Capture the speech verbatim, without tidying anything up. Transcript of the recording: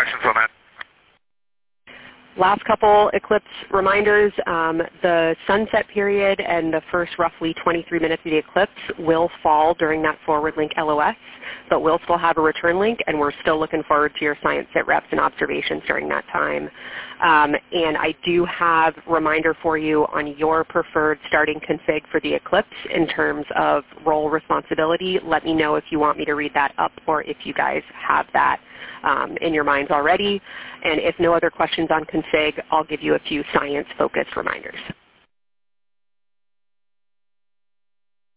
questions on that. Last couple eclipse reminders, um, the sunset period and the first roughly twenty-three minutes of the eclipse will fall during that forward link L O S, but we'll still have a return link, and we're still looking forward to your science sit reps and observations during that time. Um, and I do have a reminder for you on your preferred starting config for the eclipse in terms of role responsibility. Let me know if you want me to read that up or if you guys have that um, in your minds already. And if no other questions on config, I'll give you a few science-focused reminders.